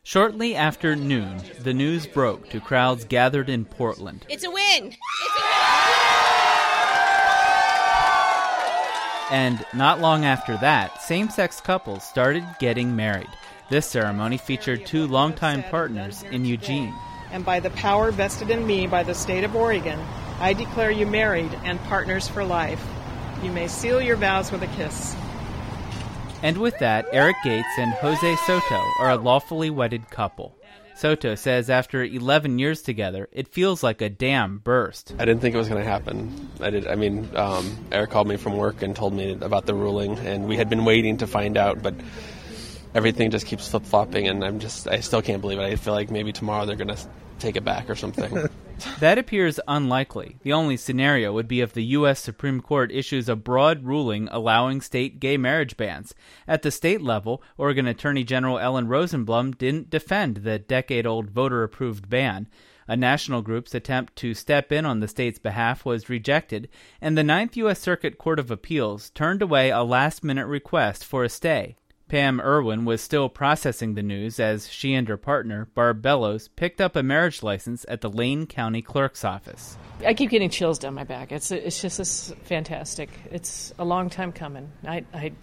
Shortly after noon, the news broke to crowds gathered in Portland. It's a win! And not long after that, same-sex couples started getting married. This ceremony featured two longtime partners in Eugene. And by the power vested in me by the state of Oregon, I declare you married and partners for life. You may seal your vows with a kiss. And with that, Eric Gates and Jose Soto are a lawfully wedded couple. Soto says after 11 years together, it feels like a dam burst. I didn't think it was going to happen. Eric called me from work and told me about the ruling, and we had been waiting to find out, but everything just keeps flip-flopping, and I still can't believe it. I feel like maybe tomorrow they're going to take it back or something. That appears unlikely. The only scenario would be if the U.S. Supreme Court issues a broad ruling allowing state gay marriage bans. At the state level, Oregon Attorney General Ellen Rosenblum didn't defend the decade-old voter-approved ban. A national group's attempt to step in on the state's behalf was rejected, and the Ninth U.S. Circuit Court of Appeals turned away a last-minute request for a stay. Pam Irwin was still processing the news as she and her partner, Barb Bellows, picked up a marriage license at the Lane County Clerk's office. I keep getting chills down my back. It's just this fantastic. It's a long time coming. I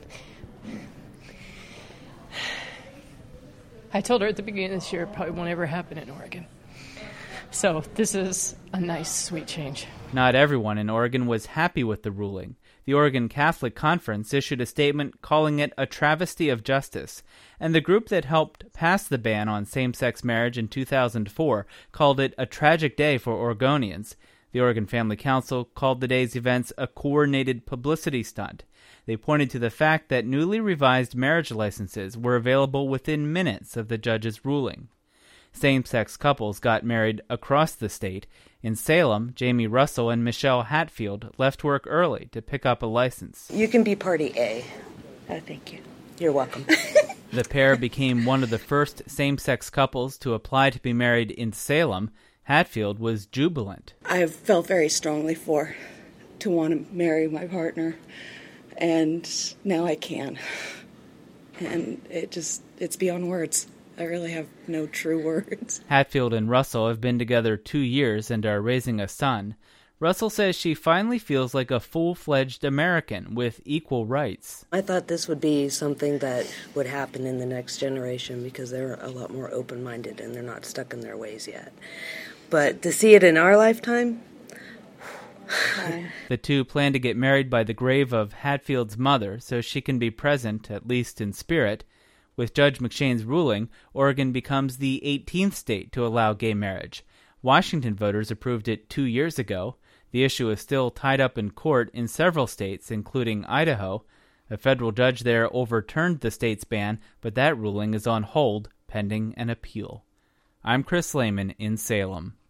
told her at the beginning of this year it probably won't ever happen in Oregon. So this is a nice, sweet change. Not everyone in Oregon was happy with the ruling. The Oregon Catholic Conference issued a statement calling it a travesty of justice, and the group that helped pass the ban on same-sex marriage in 2004 called it a tragic day for Oregonians. The Oregon Family Council called the day's events a coordinated publicity stunt. They pointed to the fact that newly revised marriage licenses were available within minutes of the judge's ruling. Same-sex couples got married across the state. In Salem, Jamie Russell and Michelle Hatfield left work early to pick up a license. You can be party A. Thank you. You're welcome. The pair became one of the first same-sex couples to apply to be married in Salem. Hatfield was jubilant. I felt very strongly to want to marry my partner, and now I can. And it's beyond words. I really have no true words. Hatfield and Russell have been together 2 years and are raising a son. Russell says she finally feels like a full-fledged American with equal rights. I thought this would be something that would happen in the next generation because they're a lot more open-minded and they're not stuck in their ways yet. But to see it in our lifetime... The two plan to get married by the grave of Hatfield's mother so she can be present, at least in spirit. With Judge McShane's ruling, Oregon becomes the 18th state to allow gay marriage. Washington voters approved it 2 years ago. The issue is still tied up in court in several states, including Idaho. A federal judge there overturned the state's ban, but that ruling is on hold pending an appeal. I'm Chris Lehman in Salem.